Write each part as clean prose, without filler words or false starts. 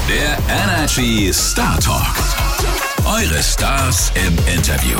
Der Energy Star Talk. Eure Stars im Interview.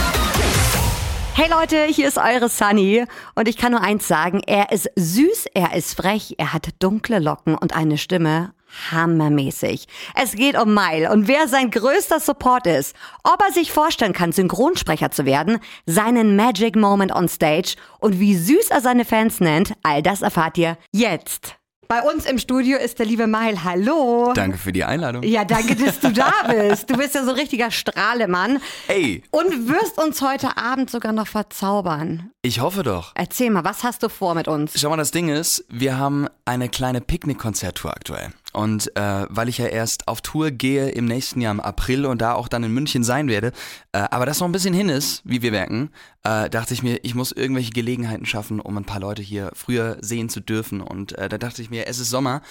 Hey Leute, hier ist eure Sunny und ich kann nur eins sagen, er ist süß, er ist frech, er hat dunkle Locken und eine Stimme hammermäßig. Es geht um Mile und wer sein größter Support ist, ob er sich vorstellen kann, Synchronsprecher zu werden, seinen Magic Moment on Stage und wie süß er seine Fans nennt, all das erfahrt ihr jetzt. Bei uns im Studio ist der liebe Mile. Hallo. Danke für die Einladung. Ja, danke, dass du da bist. Du bist ja so ein richtiger Strahlemann. Hey. Und wirst uns heute Abend sogar noch verzaubern. Ich hoffe doch. Erzähl mal, was hast du vor mit uns? Schau mal, das Ding ist, wir haben eine kleine Picknick-Konzerttour aktuell. Und weil ich ja erst auf Tour gehe im nächsten Jahr im April und da auch dann in München sein werde, aber das noch ein bisschen hin ist, wie wir merken, dachte ich mir, ich muss irgendwelche Gelegenheiten schaffen, um ein paar Leute hier früher sehen zu dürfen. Und da dachte ich mir, es ist Sommer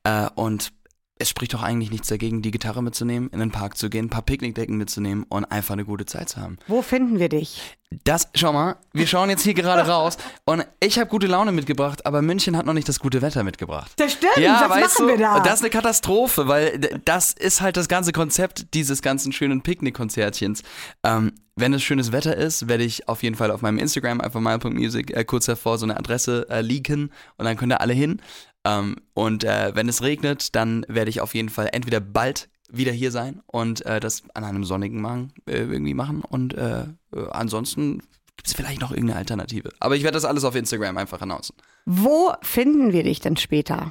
und es spricht doch eigentlich nichts dagegen, die Gitarre mitzunehmen, in den Park zu gehen, ein paar Picknickdecken mitzunehmen und einfach eine gute Zeit zu haben. Wo finden wir dich? Schau mal, wir schauen jetzt hier gerade raus und ich habe gute Laune mitgebracht, aber München hat noch nicht das gute Wetter mitgebracht. Das stimmt, ja, was machen wir da? Das ist eine Katastrophe, weil das ist halt das ganze Konzept dieses ganzen schönen Picknick-Konzertchens. Wenn es schönes Wetter ist, werde ich auf jeden Fall auf meinem Instagram, einfach mile.music, kurz davor so eine Adresse leaken und dann könnt ihr alle hin. Und wenn es regnet, dann werde ich auf jeden Fall entweder bald wieder hier sein und das an einem sonnigen Morgen irgendwie machen und ansonsten gibt es vielleicht noch irgendeine Alternative. Aber ich werde das alles auf Instagram einfach announcen. Wo finden wir dich denn später?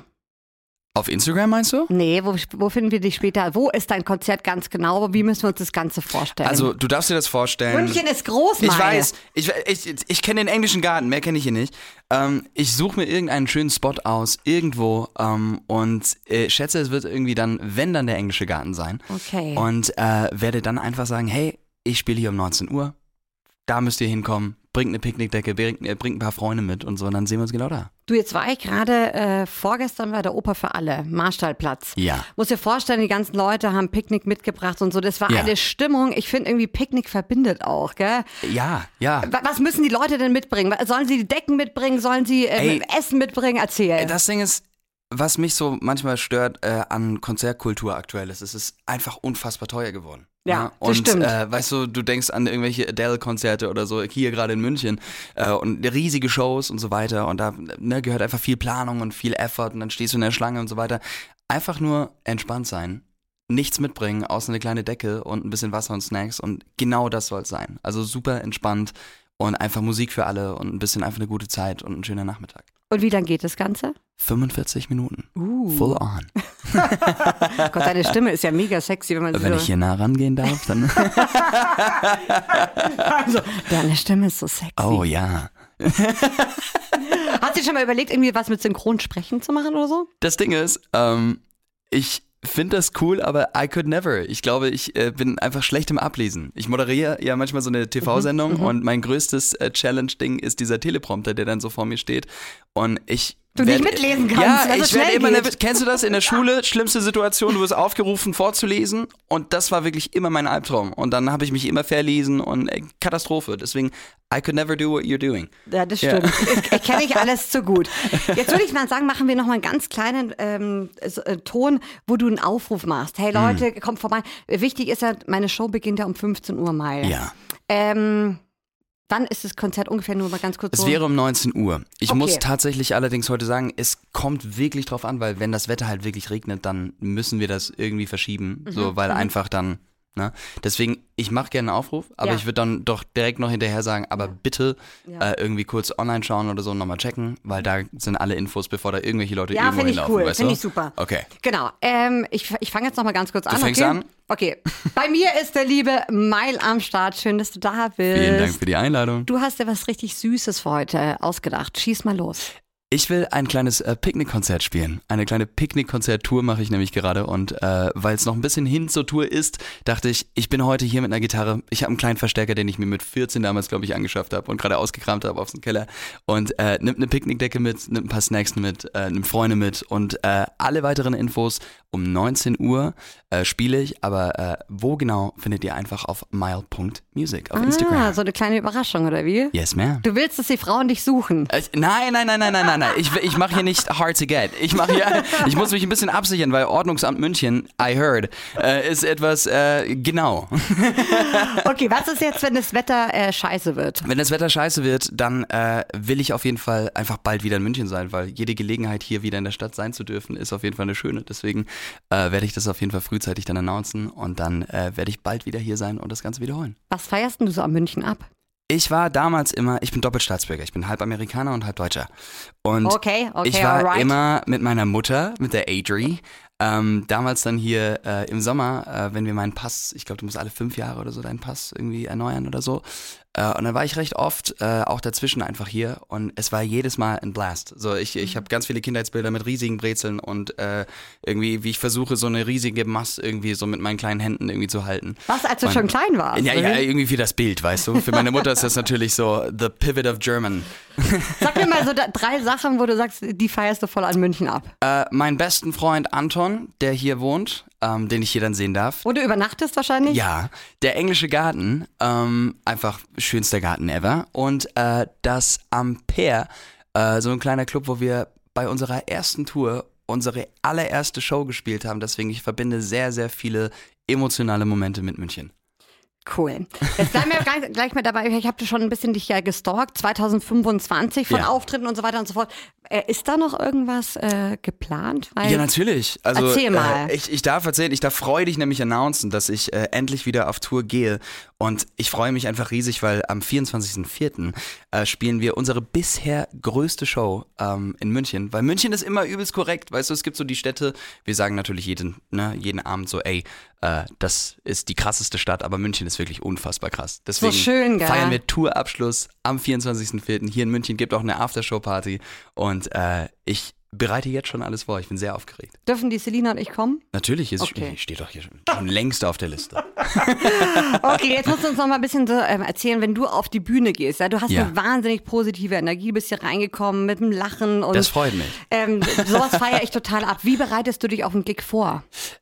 Auf Instagram meinst du? Nee, wo finden wir dich später? Wo ist dein Konzert ganz genau? Wie müssen wir uns das Ganze vorstellen? Also, du darfst dir das vorstellen. München ist groß, Mann. Ich weiß. Ich kenne den englischen Garten, mehr kenne ich hier nicht. Ich suche mir irgendeinen schönen Spot aus, irgendwo und schätze, es wird irgendwie dann, wenn dann der englische Garten sein. Okay. Und werde dann einfach sagen, hey, ich spiele hier um 19 Uhr, da müsst ihr hinkommen, bringt eine Picknickdecke, bringt ein paar Freunde mit und so, und dann sehen wir uns genau da. Du, jetzt war ich gerade vorgestern bei der Oper für alle, Marstallplatz. Ja. Muss dir vorstellen, die ganzen Leute haben Picknick mitgebracht und so. Das war Ja. eine Stimmung. Ich finde irgendwie Picknick verbindet auch, gell? Ja. Was müssen die Leute denn mitbringen? Sollen sie die Decken mitbringen? Sollen sie Essen mitbringen? Erzähl. Das Ding ist, was mich so manchmal stört an Konzertkultur aktuell ist, es ist einfach unfassbar teuer geworden. Ja, das und stimmt. Weißt du denkst an irgendwelche Adele-Konzerte oder so, hier gerade in München und riesige Shows und so weiter und da gehört einfach viel Planung und viel Effort und dann stehst du in der Schlange und so weiter. Einfach nur entspannt sein, nichts mitbringen, außer eine kleine Decke und ein bisschen Wasser und Snacks und genau das soll es sein. Also super entspannt und einfach Musik für alle und ein bisschen einfach eine gute Zeit und ein schöner Nachmittag. Und wie lang geht das Ganze? 45 Minuten. Full on. Gott, deine Stimme ist ja mega sexy, wenn man Wenn ich hier nah rangehen darf, dann... Also, deine Stimme ist so sexy. Oh ja. Hast du dir schon mal überlegt, irgendwie was mit Synchronsprechen zu machen oder so? Das Ding ist, ich finde das cool, aber I could never. Ich glaube, ich bin einfach schlecht im Ablesen. Ich moderiere ja manchmal so eine TV-Sendung und mein größtes Challenge-Ding ist dieser Teleprompter, der dann so vor mir steht und Du nicht mitlesen kannst, ja, weil es ich so werde schnell immer geht. nervös. Kennst du das in der Schule? Schlimmste Situation, du wirst aufgerufen vorzulesen und das war wirklich immer mein Albtraum. Und dann habe ich mich immer verlesen und Katastrophe. Deswegen, I could never do what you're doing. Ja, das stimmt. Ich kenne nicht alles zu gut. Jetzt würde ich mal sagen, machen wir noch mal einen ganz kleinen Ton, wo du einen Aufruf machst. Hey Leute, kommt vorbei. Wichtig ist ja, meine Show beginnt ja um 15 Uhr mal. Ja. Wann ist das Konzert ungefähr, nur mal ganz kurz so? Es wäre um 19 Uhr. Ich Okay. muss tatsächlich allerdings heute sagen, es kommt wirklich drauf an, weil wenn das Wetter halt wirklich regnet, dann müssen wir das irgendwie verschieben, so, weil einfach dann, ne? Deswegen, ich mache gerne einen Aufruf, aber Ja. ich würde dann doch direkt noch hinterher sagen, aber bitte irgendwie kurz online schauen oder so, nochmal checken, weil da sind alle Infos, bevor da irgendwelche Leute Ja, irgendwo finde ich hinlaufen, cool, weißt finde du? ich super. Okay. Genau, ich fange jetzt noch mal ganz kurz an. Du fängst okay? an? Okay, bei mir ist der liebe Mile am Start. Schön, dass du da bist. Vielen Dank für die Einladung. Du hast dir was richtig Süßes für heute ausgedacht. Schieß mal los. Ich will ein kleines Picknickkonzert spielen. Eine kleine Picknickkonzert-Tour mache ich nämlich gerade und weil es noch ein bisschen hin zur Tour ist, dachte ich, ich bin heute hier mit einer Gitarre. Ich habe einen kleinen Verstärker, den ich mir mit 14 damals, glaube ich, angeschafft habe und gerade ausgekramt habe aus dem Keller und nimm eine Picknickdecke mit, nimm ein paar Snacks mit, nimm Freunde mit und alle weiteren Infos um 19 Uhr spiele ich, aber wo genau findet ihr einfach auf mile.music auf Instagram. So eine kleine Überraschung, oder wie? Yes, ma'am. Du willst, dass die Frauen dich suchen? Nein. nein. Ich mache hier nicht hard to get. Ich muss mich ein bisschen absichern, weil Ordnungsamt München, I heard, ist etwas genau. Okay, was ist jetzt, wenn das Wetter scheiße wird? Wenn das Wetter scheiße wird, dann will ich auf jeden Fall einfach bald wieder in München sein, weil jede Gelegenheit, hier wieder in der Stadt sein zu dürfen, ist auf jeden Fall eine schöne. Deswegen werde ich das auf jeden Fall frühzeitig dann announcen und dann werde ich bald wieder hier sein und das Ganze wiederholen. Was feierst denn du so am München ab? Ich war damals immer, ich bin Doppelstaatsbürger, ich bin halb Amerikaner und halb Deutscher. Und okay, ich war alright. immer mit meiner Mutter, mit der Adri, damals dann hier im Sommer, wenn wir meinen Pass, ich glaube, du musst alle 5 Jahre oder so deinen Pass irgendwie erneuern oder so. Und dann war ich recht oft auch dazwischen einfach hier und es war jedes Mal ein Blast. So, ich habe ganz viele Kindheitsbilder mit riesigen Brezeln und irgendwie, wie ich versuche, so eine riesige Mast irgendwie so mit meinen kleinen Händen irgendwie zu halten. Was, als du schon klein warst? Ja, irgendwie für das Bild, weißt du. Für meine Mutter ist das natürlich so the pivot of German. Sag mir mal so 3 Sachen, wo du sagst, die feierst du voll an München ab. Meinen besten Freund Anton, der hier wohnt, den ich hier dann sehen darf. Wo du übernachtest wahrscheinlich? Ja, der englische Garten, einfach schönster Garten ever. Und das Ampere, so ein kleiner Club, wo wir bei unserer ersten Tour unsere allererste Show gespielt haben. Deswegen, ich verbinde sehr, sehr viele emotionale Momente mit München. Cool. Jetzt bleiben wir gleich mal dabei. Ich habe schon ein bisschen dich ja gestalkt. 2025 von Auftritten und so weiter und so fort. Ist da noch irgendwas geplant? Ja, natürlich. Also, erzähl mal. Ich darf erzählen, ich darf freudig nämlich announcen, dass ich endlich wieder auf Tour gehe. Und ich freue mich einfach riesig, weil am 24.04. Spielen wir unsere bisher größte Show in München. Weil München ist immer übelst korrekt. Weißt du, es gibt so die Städte, wir sagen natürlich jeden Abend so, ey, das ist die krasseste Stadt, aber München ist wirklich unfassbar krass. Deswegen so schön, gell? feiern wir Tourabschluss am 24.04. Hier in München, gibt auch eine Aftershow-Party und ich bereite jetzt schon alles vor. Ich bin sehr aufgeregt. Dürfen die Selina und ich kommen? Natürlich, Okay. steht doch hier schon längst auf der Liste. Okay, jetzt musst du uns noch mal ein bisschen so erzählen, wenn du auf die Bühne gehst. Ja? Du hast eine wahnsinnig positive Energie, bist hier reingekommen mit dem Lachen. Und, das freut mich. Sowas feiere ich total ab. Wie bereitest du dich auf einen Gig vor?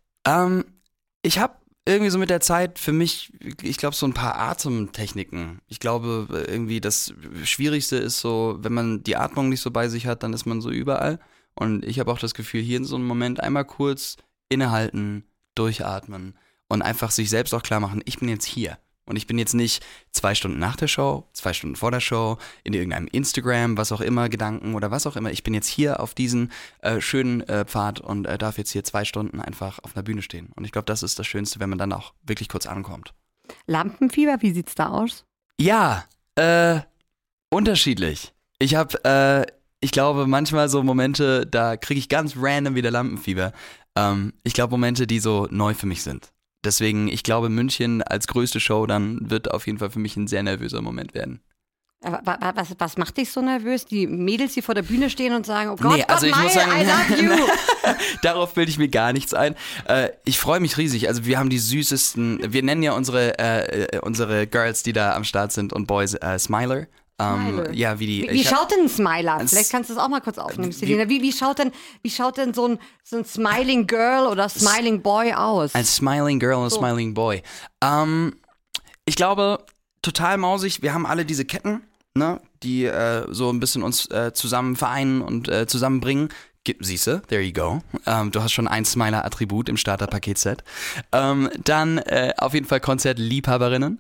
Ich habe irgendwie so mit der Zeit für mich, ich glaube, so ein paar Atemtechniken. Ich glaube, irgendwie das Schwierigste ist so, wenn man die Atmung nicht so bei sich hat, dann ist man so überall. Und ich habe auch das Gefühl, hier in so einem Moment einmal kurz innehalten, durchatmen und einfach sich selbst auch klar machen, ich bin jetzt hier. Und ich bin jetzt nicht 2 Stunden nach der Show, 2 Stunden vor der Show, in irgendeinem Instagram, was auch immer, Gedanken oder was auch immer. Ich bin jetzt hier auf diesen schönen Pfad und darf jetzt hier 2 Stunden einfach auf einer Bühne stehen. Und ich glaube, das ist das Schönste, wenn man dann auch wirklich kurz ankommt. Lampenfieber, wie sieht's da aus? Ja, unterschiedlich. Ich habe, ich glaube, manchmal so Momente, da kriege ich ganz random wieder Lampenfieber. Ich glaube, Momente, die so neu für mich sind. Deswegen, ich glaube, München als größte Show dann wird auf jeden Fall für mich ein sehr nervöser Moment werden. Was macht dich so nervös? Die Mädels, die vor der Bühne stehen und sagen, oh Gott, nee, also Gott, ich muss sagen, I love you. Darauf bilde ich mir gar nichts ein. Ich freue mich riesig. Also wir haben die süßesten, wir nennen ja unsere Girls, die da am Start sind und Boys, Smiler. Ja, wie schaut denn ein Smiler? Vielleicht kannst du es auch mal kurz aufnehmen, Selina. Wie schaut denn so ein Smiling Girl oder Smiling Boy aus? Ein Smiling Girl und Smiling Boy. Ich glaube, total mausig. Wir haben alle diese Ketten, ne, die so ein bisschen uns zusammen vereinen und zusammenbringen. Siehste, there you go. Du hast schon ein Smiler-Attribut im Starter-Paket-Set. Dann auf jeden Fall Konzertliebhaberinnen.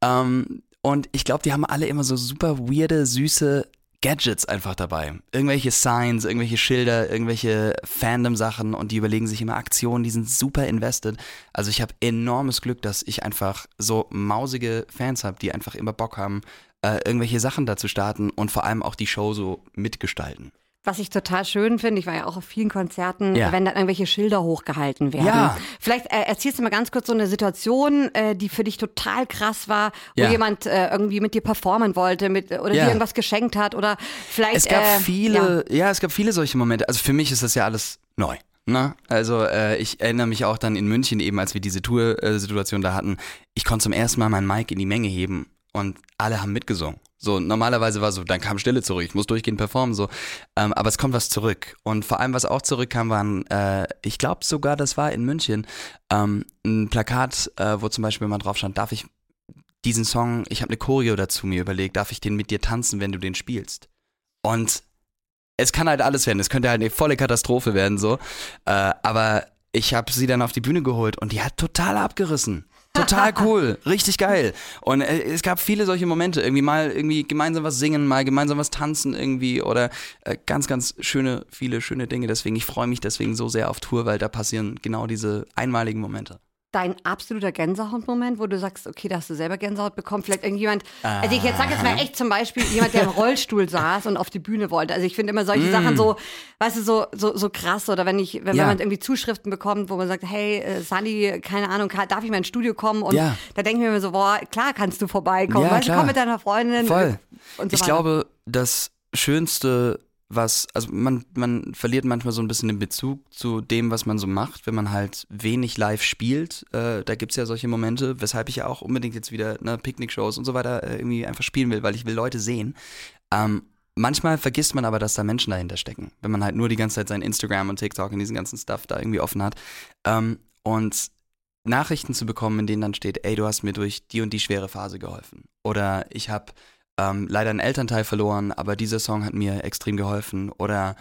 Und ich glaube, die haben alle immer so super weirde, süße Gadgets einfach dabei. Irgendwelche Signs, irgendwelche Schilder, irgendwelche Fandom-Sachen und die überlegen sich immer Aktionen, die sind super invested. Also ich habe enormes Glück, dass ich einfach so mausige Fans habe, die einfach immer Bock haben, irgendwelche Sachen da zu starten und vor allem auch die Show so mitgestalten. Was ich total schön finde, ich war ja auch auf vielen Konzerten, wenn dann irgendwelche Schilder hochgehalten werden. Ja. Vielleicht erzählst du mal ganz kurz so eine Situation, die für dich total krass war, wo jemand irgendwie mit dir performen wollte oder dir irgendwas geschenkt hat oder vielleicht... Es gab es gab viele solche Momente. Also für mich ist das ja alles neu. Ne? Also ich erinnere mich auch dann in München eben, als wir diese Tour-Situation da hatten, ich konnte zum ersten Mal meinen Mic in die Menge heben und alle haben mitgesungen. So, normalerweise war so, dann kam Stille zurück, ich muss durchgehend performen, so. Aber es kommt was zurück. Und vor allem, was auch zurückkam, waren, ich glaube sogar, das war in München, ein Plakat, wo zum Beispiel mal drauf stand, darf ich diesen Song, ich habe eine Choreo dazu mir überlegt, darf ich den mit dir tanzen, wenn du den spielst? Und es kann halt alles werden, es könnte halt eine volle Katastrophe werden, so. Aber ich habe sie dann auf die Bühne geholt und die hat total abgerissen. Total cool, richtig geil. Und es gab viele solche Momente, irgendwie gemeinsam was singen, mal gemeinsam was tanzen irgendwie oder ganz, ganz viele schöne Dinge. Deswegen, ich freue mich deswegen so sehr auf Tour, weil da passieren genau diese einmaligen Momente. Dein absoluter Gänsehautmoment, wo du sagst, okay, da hast du selber Gänsehaut bekommen, vielleicht irgendjemand, also ich sag jetzt mal echt zum Beispiel jemand, der im Rollstuhl saß und auf die Bühne wollte. Also ich finde immer solche Sachen so, weißt du, so krass. Oder wenn man irgendwie Zuschriften bekommt, wo man sagt, hey, Sunny, keine Ahnung, darf ich mal ins Studio kommen? Und da denke ich mir immer so, boah, klar kannst du vorbeikommen, weißt du, komm mit deiner Freundin. Voll. Und so ich glaube, das Schönste, also man verliert manchmal so ein bisschen den Bezug zu dem, was man so macht, wenn man halt wenig live spielt. Da gibt's ja solche Momente, weshalb ich ja auch unbedingt jetzt wieder Picknick-Shows und so weiter irgendwie einfach spielen will, weil ich will Leute sehen. Manchmal vergisst man aber, dass da Menschen dahinter stecken, wenn man halt nur die ganze Zeit sein Instagram und TikTok und diesen ganzen Stuff da irgendwie offen hat. Und Nachrichten zu bekommen, in denen dann steht, ey, du hast mir durch die und die schwere Phase geholfen. Oder ich habe leider einen Elternteil verloren, aber dieser Song hat mir extrem geholfen. Oder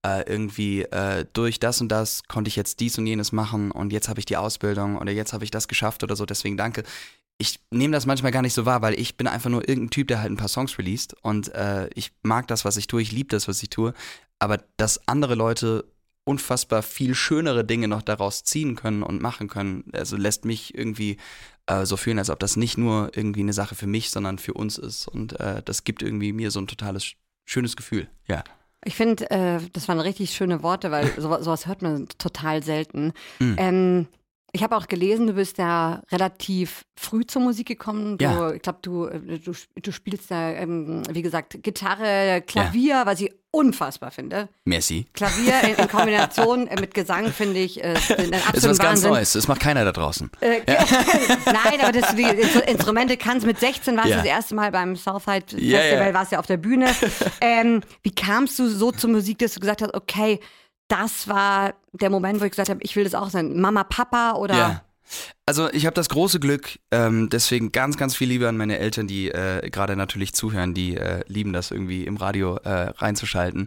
durch das und das konnte ich jetzt dies und jenes machen und jetzt habe ich die Ausbildung oder jetzt habe ich das geschafft oder so, deswegen danke. Ich nehme das manchmal gar nicht so wahr, weil ich bin einfach nur irgendein Typ, der halt ein paar Songs released und ich mag das, was ich tue, ich liebe das, was ich tue, aber dass andere Leute unfassbar viel schönere Dinge noch daraus ziehen können und machen können, also lässt mich irgendwie so fühlen, als ob das nicht nur irgendwie eine Sache für mich, sondern für uns ist und das gibt irgendwie mir so ein totales schönes Gefühl, ja. Ich finde, das waren richtig schöne Worte, weil sowas hört man total selten. Ich habe auch gelesen, du bist ja relativ früh zur Musik gekommen. Ich glaube, du spielst ja, wie gesagt, Gitarre, Klavier, was ich unfassbar finde. Merci. Klavier in Kombination mit Gesang finde ich ein absoluter Wahnsinn. Ist was ganz Neues, das macht keiner da draußen. Nein, aber die Instrumente kannst mit 16 warst du das erste Mal beim Southside Festival, warst ja auf der Bühne. Wie kamst du so zur Musik, dass du gesagt hast, okay, das war der Moment, wo ich gesagt habe, ich will das auch sein. Mama, Papa oder? Ja. Also ich habe das große Glück, deswegen ganz, ganz viel Liebe an meine Eltern, die gerade natürlich zuhören, die lieben das irgendwie im Radio reinzuschalten.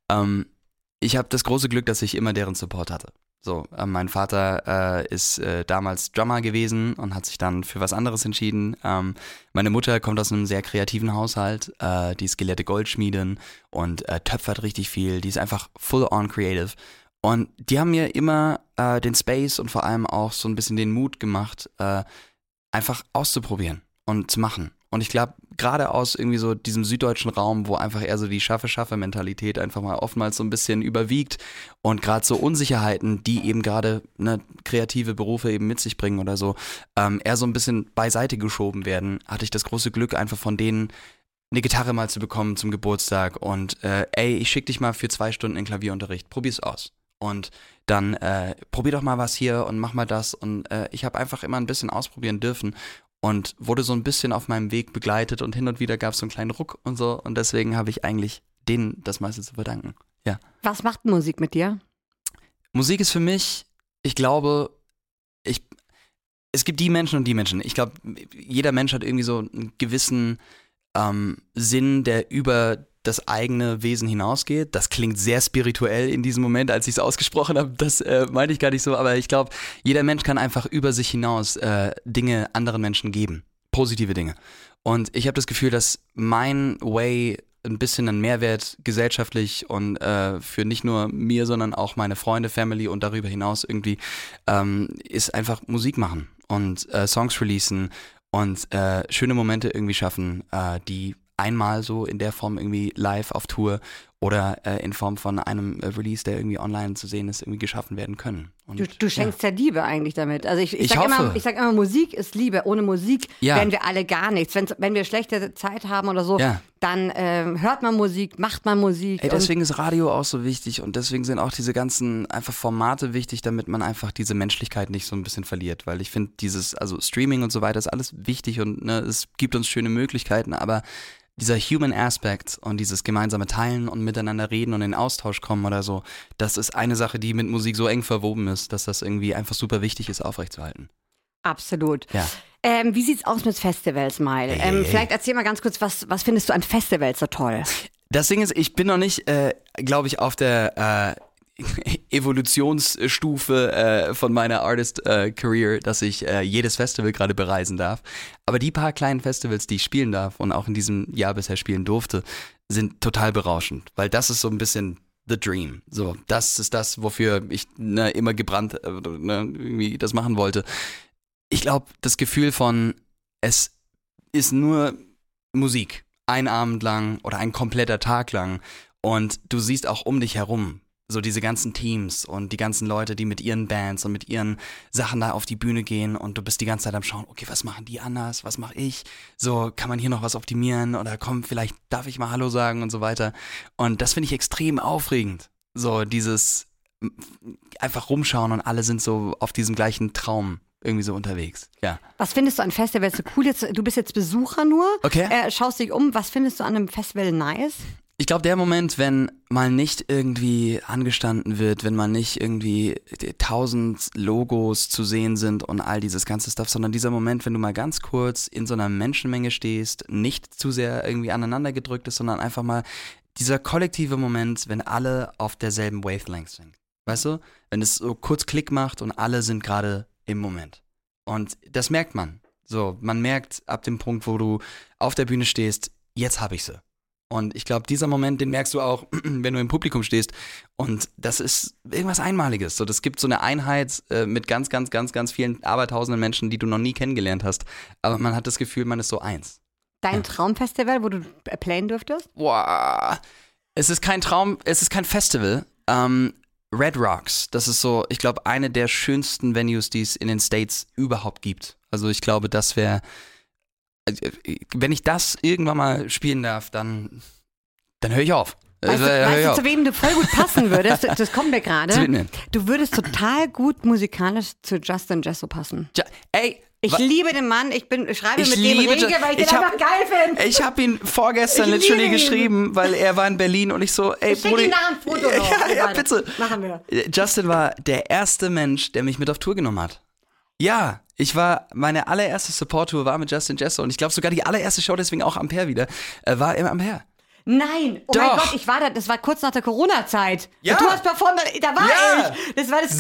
Ich habe das große Glück, dass ich immer deren Support hatte. So, mein Vater ist damals Drummer gewesen und hat sich dann für was anderes entschieden. Meine Mutter kommt aus einem sehr kreativen Haushalt, die ist gelehrte Goldschmiedin und töpfert richtig viel, die ist einfach full on creative. Und die haben mir immer den Space und vor allem auch so ein bisschen den Mut gemacht, einfach auszuprobieren und zu machen. Und ich glaube, gerade aus irgendwie so diesem süddeutschen Raum, wo einfach eher so die Schaffe-Mentalität einfach mal oftmals so ein bisschen überwiegt und gerade so Unsicherheiten, die eben gerade kreative Berufe eben mit sich bringen oder so, eher so ein bisschen beiseite geschoben werden, hatte ich das große Glück, einfach von denen eine Gitarre mal zu bekommen zum Geburtstag und ich schick dich mal für 2 Stunden in Klavierunterricht, probier's aus. Und dann probier doch mal was hier und mach mal das und ich habe einfach immer ein bisschen ausprobieren dürfen. Und wurde so ein bisschen auf meinem Weg begleitet und hin und wieder gab es so einen kleinen Ruck und so. Und deswegen habe ich eigentlich denen das meiste zu verdanken. Ja. Was macht Musik mit dir? Musik ist für mich, ich glaube, es gibt die Menschen und die Menschen. Ich glaube, jeder Mensch hat irgendwie so einen gewissen Sinn, der über das eigene Wesen hinausgeht. Das klingt sehr spirituell in diesem Moment, als ich es ausgesprochen habe. Das meinte ich gar nicht so, aber ich glaube, jeder Mensch kann einfach über sich hinaus Dinge anderen Menschen geben. Positive Dinge. Und ich habe das Gefühl, dass mein Way ein bisschen einen Mehrwert gesellschaftlich und für nicht nur mir, sondern auch meine Freunde, Family und darüber hinaus irgendwie ist einfach Musik machen und Songs releasen und schöne Momente irgendwie schaffen, die einmal so in der Form irgendwie live auf Tour oder in Form von einem Release, der irgendwie online zu sehen ist, irgendwie geschaffen werden können. Und, du schenkst ja Liebe eigentlich damit. Also ich sag sag immer, Musik ist Liebe. Ohne Musik wären wir alle gar nichts. Wenn wir schlechte Zeit haben oder so, dann hört man Musik, macht man Musik. Deswegen ist Radio auch so wichtig und deswegen sind auch diese ganzen einfach Formate wichtig, damit man einfach diese Menschlichkeit nicht so ein bisschen verliert. Weil ich finde also Streaming und so weiter ist alles wichtig und es gibt uns schöne Möglichkeiten, aber dieser Human Aspect und dieses gemeinsame Teilen und miteinander reden und in Austausch kommen oder so, das ist eine Sache, die mit Musik so eng verwoben ist, dass das irgendwie einfach super wichtig ist, aufrechtzuerhalten. Absolut. Ja. Wie sieht's aus mit Festivals, Mile? Vielleicht erzähl mal ganz kurz, was findest du an Festivals so toll? Das Ding ist, ich bin noch nicht, glaube ich, auf der Evolutionsstufe von meiner Artist-Career, dass ich jedes Festival gerade bereisen darf. Aber die paar kleinen Festivals, die ich spielen darf und auch in diesem Jahr bisher spielen durfte, sind total berauschend. Weil das ist so ein bisschen the dream. So, das ist das, wofür ich immer gebrannt irgendwie das machen wollte. Ich glaube, das Gefühl von, es ist nur Musik. Ein Abend lang oder ein kompletter Tag lang. Und du siehst auch um dich herum so diese ganzen Teams und die ganzen Leute, die mit ihren Bands und mit ihren Sachen da auf die Bühne gehen und du bist die ganze Zeit am Schauen, okay, was machen die anders, was mache ich? So, kann man hier noch was optimieren oder komm, vielleicht darf ich mal Hallo sagen und so weiter. Und das finde ich extrem aufregend. So dieses einfach rumschauen und alle sind so auf diesem gleichen Traum irgendwie so unterwegs, ja. Was findest du an Festivals so cool? Du bist jetzt Besucher nur, Okay. Schaust dich um. Was findest du an einem Festival nice? Ich glaube, der Moment, wenn mal nicht irgendwie angestanden wird, wenn mal nicht irgendwie 1000 Logos zu sehen sind und all dieses ganze Stuff, sondern dieser Moment, wenn du mal ganz kurz in so einer Menschenmenge stehst, nicht zu sehr irgendwie aneinander gedrückt ist, sondern einfach mal dieser kollektive Moment, wenn alle auf derselben Wavelength sind. Weißt du? Wenn es so kurz Klick macht und alle sind gerade im Moment. Und das merkt man. So, man merkt ab dem Punkt, wo du auf der Bühne stehst, jetzt hab ich sie. Und ich glaube, dieser Moment, den merkst du auch, wenn du im Publikum stehst. Und das ist irgendwas Einmaliges. So, das gibt so eine Einheit mit ganz, ganz, ganz, ganz vielen abertausenden Menschen, die du noch nie kennengelernt hast. Aber man hat das Gefühl, man ist so eins. Dein Traumfestival, wo du playen dürftest? Boah, es ist kein Traum, es ist kein Festival. Red Rocks, das ist so, ich glaube, eine der schönsten Venues, die es in den States überhaupt gibt. Also ich glaube, das wäre, wenn ich das irgendwann mal spielen darf, dann höre ich auf. Weißt du, zu wem du voll gut passen würdest? Das kommt mir gerade. Du würdest total gut musikalisch zu Justin Jesso passen. Ich liebe den Mann, ich schreibe mit dem rege, weil ich den einfach geil finde. Ich habe ihn vorgestern literally geschrieben, weil er war in Berlin und ich so, ey, Bruder. Ich nach ein Foto noch. Ja, bitte. Machen wir. Justin war der erste Mensch, der mich mit auf Tour genommen hat. Ja, meine allererste Support-Tour war mit Justin Jesso und ich glaube sogar die allererste Show, deswegen auch Ampere wieder, war im Ampere. Nein, oh mein Gott, ich war da, das war kurz nach der Corona-Zeit. Ja. Du hast performt, da war ich. Das war das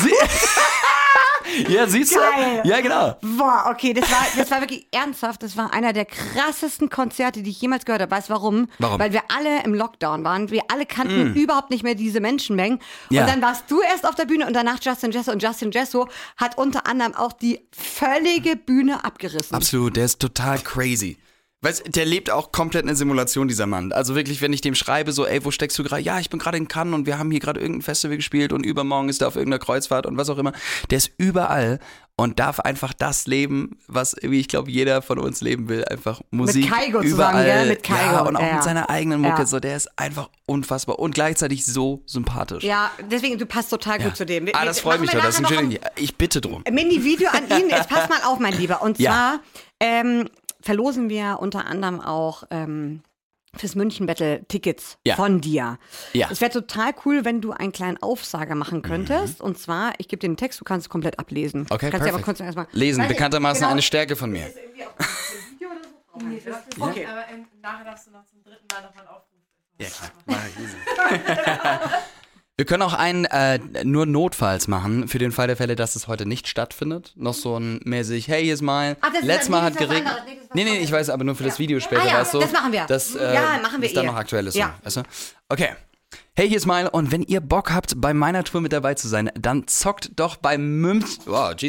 Ja, siehst du? Geil. Ja, genau. Boah, okay, das war wirklich ernsthaft. Das war einer der krassesten Konzerte, die ich jemals gehört habe. Weißt du warum? Warum? Weil wir alle im Lockdown waren. Wir alle kannten überhaupt nicht mehr diese Menschenmengen. Ja. Und dann warst du erst auf der Bühne und danach Justin Jesso. Und Justin Jesso hat unter anderem auch die völlige Bühne abgerissen. Absolut, der ist total crazy. Weißt, der lebt auch komplett eine Simulation, dieser Mann. Also wirklich, wenn ich dem schreibe, so, ey, wo steckst du gerade? Ja, ich bin gerade in Cannes und wir haben hier gerade irgendein Festival gespielt und übermorgen ist er auf irgendeiner Kreuzfahrt und was auch immer. Der ist überall und darf einfach das leben, was irgendwie, ich glaube, jeder von uns leben will. Einfach Musik. Mit Kaigo überall. zusammen, gell? Mit Kaigo. Ja, und auch ja. mit seiner eigenen Mucke. Ja. So, der ist einfach unfassbar und gleichzeitig so sympathisch. Ja, deswegen, du passt total gut zu dem. Das freut mich doch. Das ist ein schönes. Ich bitte drum. Mini-Video an ihn. Jetzt pass mal auf, mein Lieber. Und zwar, verlosen wir unter anderem auch fürs München-Battle Tickets von dir. Ja. Es wäre total cool, wenn du einen kleinen Aufsager machen könntest. Und zwar, ich gebe dir den Text, du kannst es komplett ablesen. Okay, kannst perfekt. Aber kurz erstmal Lesen, bekanntermaßen eine Stärke von mir. Ist irgendwie auch ein Video oder so? Nee, das ist Okay. aber nachher darfst du noch zum dritten Mal nochmal einen Aufruf. Ja, klar. Mach ich easy. Wir können auch einen nur notfalls machen, für den Fall der Fälle, dass es heute nicht stattfindet. Noch so ein mäßig, hey, hier ist mein, letztes Mal hat geregnet. Nee, ich weiß, aber nur für das Video später, ja, weißt du? das machen wir. Das, machen wir das dann noch aktuell ist. Ja. So, weißt du? Okay. Hey, hier ist Mile und wenn ihr Bock habt, bei meiner Tour mit dabei zu sein, dann zockt doch beim München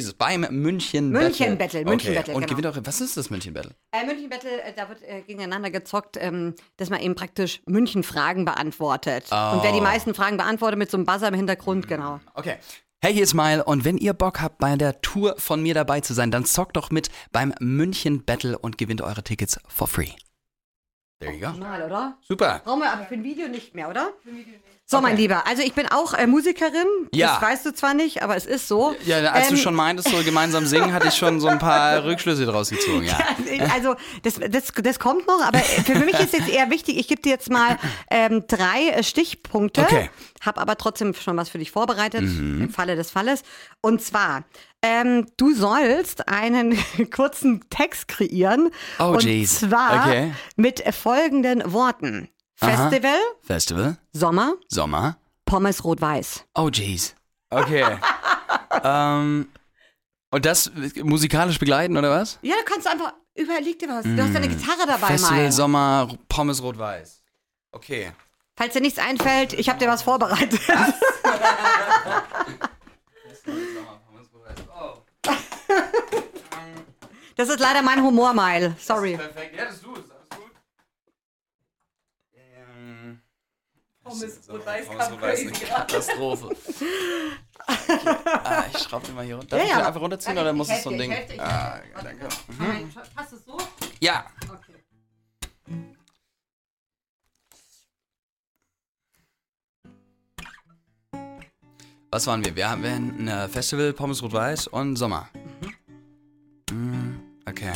Battle. Und gewinnt auch, was ist das München Battle? München Battle, da wird gegeneinander gezockt, dass man eben praktisch München-Fragen beantwortet. Und wer die meisten Fragen beantwortet mit so einem Buzzer im Hintergrund, genau. Okay. Hey, hier ist Mile und wenn ihr Bock habt, bei der Tour von mir dabei zu sein, dann zockt doch mit beim München Battle und gewinnt eure Tickets for free. There you go. Mal, oder? Super. Brauchen wir aber für ein Video nicht mehr, oder? Für ein Video nicht. So, mein Lieber, also ich bin auch Musikerin. Ja. Das weißt du zwar nicht, aber es ist so. Ja, als du schon meintest, so gemeinsam singen, hatte ich schon so ein paar Rückschlüsse draus gezogen, ja. Also, das kommt noch, aber für mich ist jetzt eher wichtig, ich gebe dir jetzt mal 3 Stichpunkte. Okay. Habe aber trotzdem schon was für dich vorbereitet, im Falle des Falles. Und zwar, du sollst einen kurzen Text kreieren. Oh, und jeez. zwar Okay. mit folgenden Worten. Festival, Festival, Sommer, Pommes rot-weiß. Oh jeez. Okay. Und das musikalisch begleiten, oder was? Ja, du kannst einfach, überleg dir was. Du hast deine Gitarre dabei, Festival, mal. Sommer, Pommes rot-weiß. Okay. Falls dir nichts einfällt, ich habe dir was vorbereitet. Das ist leider mein Humormeil. Sorry. Perfekt. Ja, das ist alles gut. Pommes rot-weiß Pommes rot-weiß, eine Katastrophe. Okay. Ich schraube den mal hier runter. Darf ich den einfach runterziehen oder muss es so ein Ding? Danke. Passt es so? Ja. Okay. Was waren wir? Wir haben ein Festival, Pommes rot-weiß und Sommer. Okay.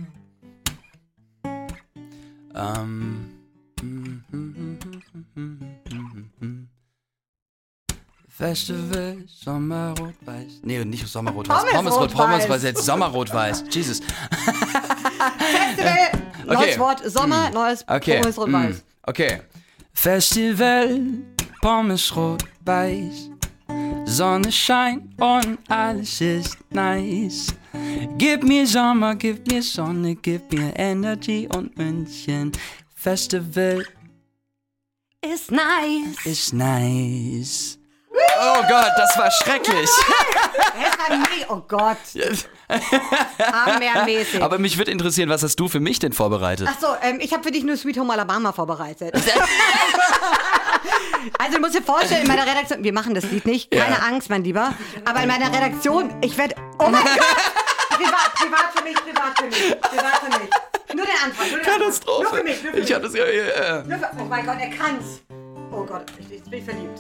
Festival, Sommer, rot-weiß. Nee, nicht Sommer, rot-weiß. Pommes, jetzt Sommer, rot-weiß. Jesus. Festival, neues Wort Sommer, neues Pommes rot-weiß. Okay. Festival, Pommes rot-weiß. Sonne scheint und alles ist nice. Gib mir Sommer, gib mir Sonne, gib mir Energy und München. Festival ist nice. Ist nice. Oh Gott, das war schrecklich. Oh Gott. Hammermäßig. Aber mich würde interessieren, was hast du für mich denn vorbereitet? Achso, ich habe für dich nur Sweet Home Alabama vorbereitet. Also du musst dir vorstellen, in meiner Redaktion, wir machen das Lied nicht, keine Angst, mein Lieber, aber in meiner Redaktion, ich werde, oh mein Gott, privat für mich. Nur den Anfang, Katastrophe. Nur für mich. Ich hatte es ja. Oh mein Gott, er kann's. Oh Gott, ich bin verliebt.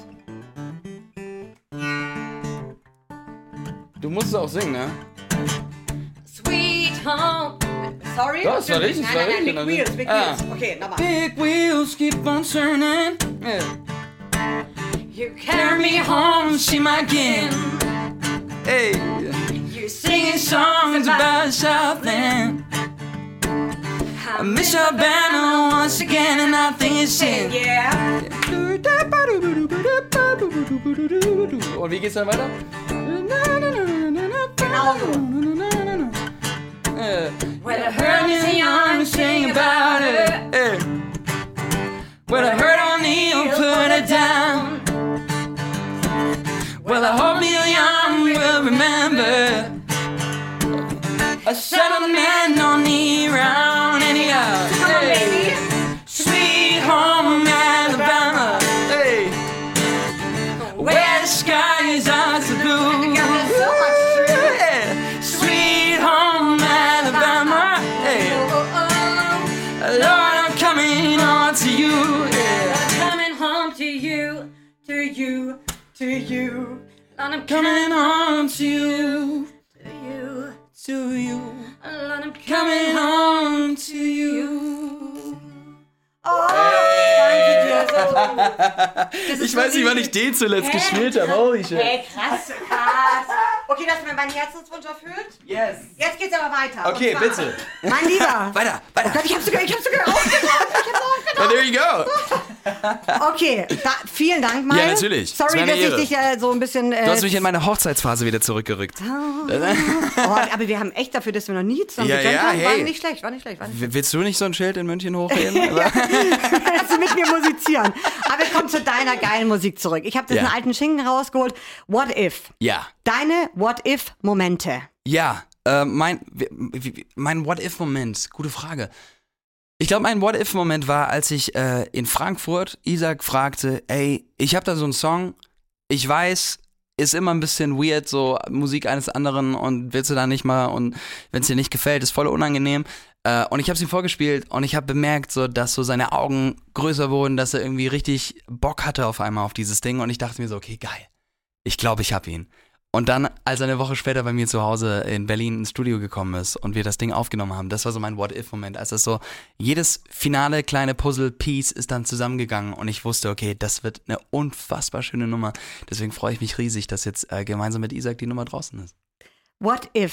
Du musst es auch singen, ne? Sweet Home. Sorry? Das war richtig, Nein, Big Wheels. Okay, nochmal. Big wheels keep on turning. Yeah. You Carry me home, see my again. Hey. You Singing songs about Southland. I miss your banner once again, and I think it's in. Yeah. Und wie geht's dann weiter? Genau so. When I heard you young, sing about it. Hey. When I heard O'Neal put it down. Well, I hope Neil Young will remember. A settled man on the round anyhow. Come on, baby. Sweet home Alabama. Hey. Where the skies are so blue. Yeah. Sweet home Alabama. Hey. Lord, I'm coming on to you. Yeah. Coming home to you, to you, to you. And I'm Coming on to you. to you, To you. and I'm Coming home to you. Oh, danke dir so. Das ist Ich so weiß nicht, wann ich lieb. den zuletzt gespielt habe. Holy shit. Hey, krass. Okay, du hast mir meinen Herzenswunsch erfüllt. Yes. Jetzt geht's aber weiter. Okay, Und zwar, bitte. Mein Lieber. Weiter. Oh Gott, ich hab sogar aufgenommen. Well, there you go. Okay, vielen Dank, Mike. Ja, natürlich. Das Sorry, war eine dass ich Ehre. dich so ein bisschen... Du hast mich in meine Hochzeitsphase wieder zurückgerückt. Oh, aber wir haben echt dafür, dass wir noch nie zusammen Ja, getanzt ja, haben. hey. War nicht schlecht. Willst du nicht so ein Schild in München hochheben? Dass sie mit mir musizieren. Aber wir kommen zu deiner geilen Musik zurück. Ich habe diesen Ja. alten Schinken rausgeholt. What If? Ja. Deine What-If-Momente. Ja, mein What-If-Moment, gute Frage. Ich glaube, mein What-If-Moment war, als ich in Frankfurt Isaac fragte, ey, ich habe da so einen Song, ich weiß, ist immer ein bisschen weird, so Musik eines anderen und willst du da nicht mal und wenn es dir nicht gefällt, ist voll unangenehm. Und ich habe es ihm vorgespielt und ich habe bemerkt, so, dass so seine Augen größer wurden, dass er irgendwie richtig Bock hatte auf einmal auf dieses Ding und ich dachte mir so, okay, geil, ich glaube, ich habe ihn. Und dann, als er eine Woche später bei mir zu Hause in Berlin ins Studio gekommen ist und wir das Ding aufgenommen haben, das war so mein What-If-Moment, als das so, jedes finale kleine Puzzle-Piece ist dann zusammengegangen und ich wusste, okay, das wird eine unfassbar schöne Nummer. Deswegen freue ich mich riesig, dass jetzt gemeinsam mit Isaac die Nummer draußen ist. What If?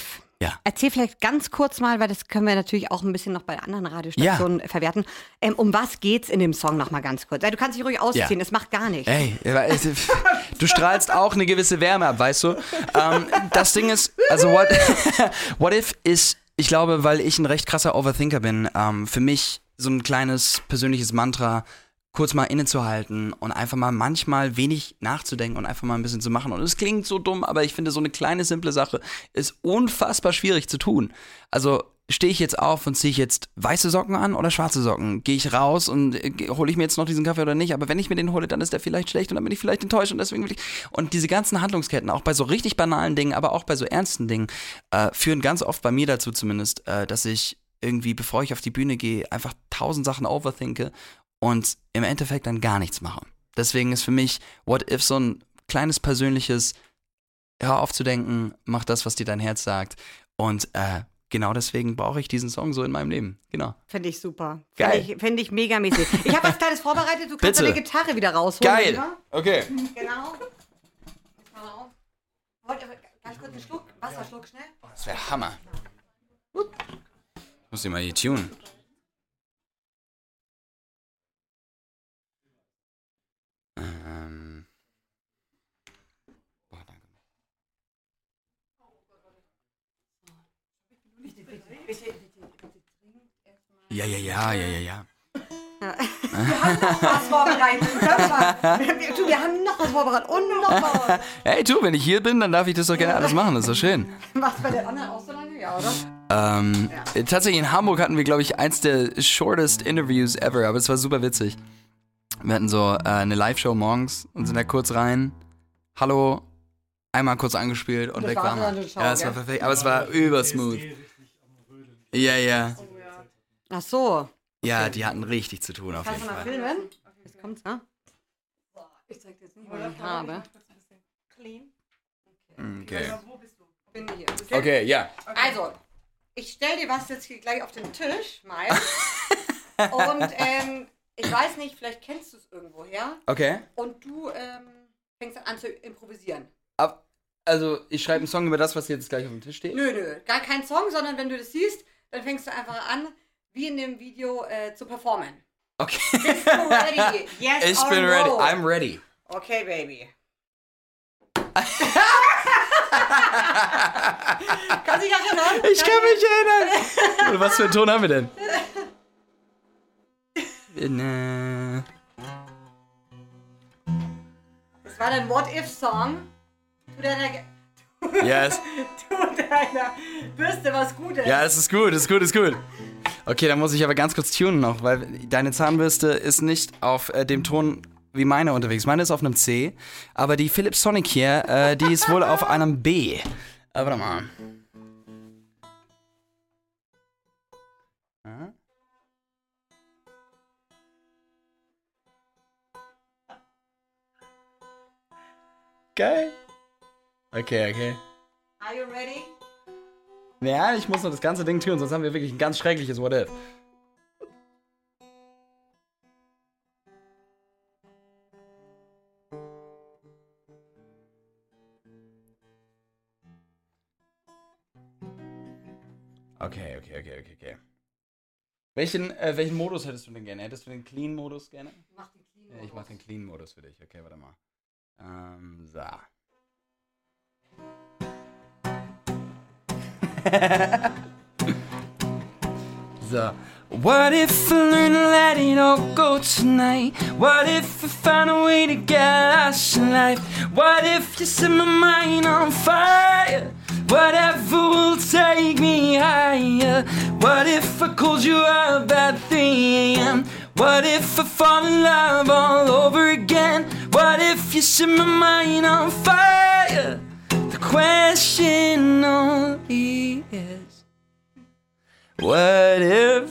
Ja. Erzähl vielleicht ganz kurz mal, weil das können wir natürlich auch ein bisschen noch bei anderen Radiostationen verwerten. Um was geht's in dem Song noch mal ganz kurz? Du kannst dich ruhig ausziehen, es macht gar nichts. Ey, du strahlst auch eine gewisse Wärme ab, weißt du? Das Ding ist, also What If ist, ich glaube, weil ich ein recht krasser Overthinker bin, für mich so ein kleines persönliches Mantra, kurz mal innezuhalten und einfach mal manchmal wenig nachzudenken und einfach mal ein bisschen zu machen. Und es klingt so dumm, aber ich finde, so eine kleine, simple Sache ist unfassbar schwierig zu tun. Also stehe ich jetzt auf und ziehe ich jetzt weiße Socken an oder schwarze Socken? Gehe ich raus und hole ich mir jetzt noch diesen Kaffee oder nicht? Aber wenn ich mir den hole, dann ist der vielleicht schlecht und dann bin ich vielleicht enttäuscht und deswegen will ich... Und diese ganzen Handlungsketten, auch bei so richtig banalen Dingen, aber auch bei so ernsten Dingen, führen ganz oft bei mir dazu zumindest, dass ich irgendwie, bevor ich auf die Bühne gehe, einfach 1000 Sachen overthinke und im Endeffekt dann gar nichts mache. Deswegen ist für mich What If so ein kleines persönliches, hör auf zu denken, mach das, was dir dein Herz sagt. Und genau deswegen brauche ich diesen Song so in meinem Leben. Genau. Finde ich super. Geil. Finde ich megamäßig. Ich habe was Kleines vorbereitet, du kannst deine Gitarre wieder rausholen. Geil. Lieber. Okay. Genau. Jetzt mal auf. Ganz kurz einen Schluck, Wasserschluck schnell. Das wäre Hammer. Ich muss die mal hier tunen. Danke. Ja. Was vorbereitet. Wir haben noch was vorbereitet und noch was. Hey, du, wenn ich hier bin, dann darf ich das doch gerne alles machen. Das ist doch schön. Was bei den anderen auch so lange? Ja, oder? Tatsächlich in Hamburg hatten wir, glaube ich, eins der shortest Interviews ever, aber es war super witzig. Wir hatten so eine Live-Show morgens und sind da kurz rein. Hallo, einmal kurz angespielt und weg waren wir. Ja, es war perfekt, aber es war übersmooth. Ja. Ach so. Ja, die hatten richtig zu tun auf jeden Kannst du mal Fall. filmen? Jetzt kommt's, ne? Ich zeig dir jetzt nicht, was ich habe. Okay. Bin hier. Okay, ja. Also, ich stell dir was jetzt hier gleich auf den Tisch mal. Und ich weiß nicht, vielleicht kennst du es irgendwoher. Okay. Und du fängst dann an zu improvisieren. Also, ich schreibe einen Song über das, was jetzt gleich auf dem Tisch steht? Nö. Gar kein Song, sondern wenn du das siehst, dann fängst du einfach an, wie in dem Video zu performen. Okay. Bist du ready? Yes Ich or bin no? ready. I'm ready. Okay, Baby. Kannst du dich erinnern? Ich kann mich erinnern. Was für einen Ton haben wir denn? Das war dein What-If-Song. Tu deiner Bürste was Gutes. Ja, es ist gut. Okay, dann muss ich aber ganz kurz tunen noch, weil deine Zahnbürste ist nicht auf dem Ton wie meine unterwegs. Meine ist auf einem C, aber die Philips Sonic hier, die ist wohl auf einem B. Aber warte mal. Geil. Okay. Are you ready? Ja, ich muss noch das ganze Ding tun, sonst haben wir wirklich ein ganz schreckliches What If. Okay. Welchen Modus hättest du denn gerne? Hättest du den Clean-Modus gerne? Mach den Clean-Modus. Ja, ich mach den Clean-Modus für dich. Okay, warte mal. So. So. What if I learn to let it all go tonight? What if I find a way to get lost in life? What if you set my mind on fire? Whatever will take me higher. What if I called you up at 3 a.m.? What if I fall in love all over again? What if you set my mind on fire? The question only is, what if?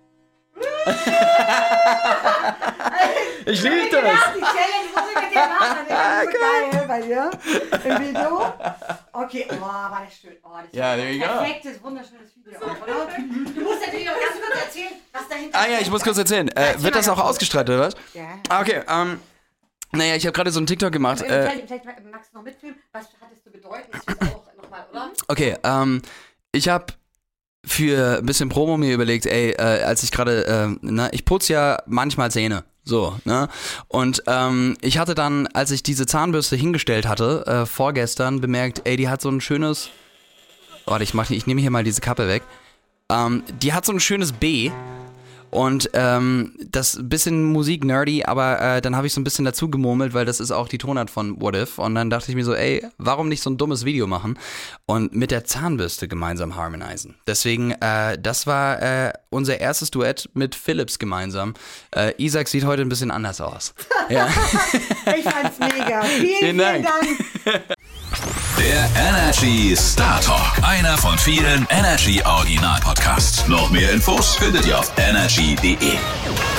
Ich liebe das. Die Challenge muss ich mit dir machen. Das ist so geil bei dir im Video. Okay, war das schön. Das Ja, there you go. perfektes, wunderschönes Video, oder? Du musst natürlich noch ganz kurz erzählen, was dahinter Ah ja, ich muss kurz erzählen. Wird das auch ausgestrahlt, oder was? Ja. Okay, naja, ich habe gerade so einen TikTok gemacht. Vielleicht magst du noch mitfilmen. Was hattest du bedeuten? Das ist auch nochmal, oder? Okay, Ich habe für ein bisschen Promo mir überlegt, als ich gerade, ich putze ja manchmal Zähne. So, ne? Und ich hatte dann, als ich diese Zahnbürste hingestellt hatte, vorgestern bemerkt, die hat so ein schönes. Warte, ich nehme hier mal diese Kappe weg. Die hat so ein schönes B. Und das bisschen Musik-nerdy, aber dann habe ich so ein bisschen dazu gemurmelt, weil das ist auch die Tonart von What If. Und dann dachte ich mir so, warum nicht so ein dummes Video machen und mit der Zahnbürste gemeinsam harmonisieren. Deswegen, das war unser erstes Duett mit Philips gemeinsam. Isaac sieht heute ein bisschen anders aus. Ja. Ich fand's mega. Vielen Dank. Der Energy Star Talk, einer von vielen Energy Original Podcasts. Noch mehr Infos findet ihr auf energy.de.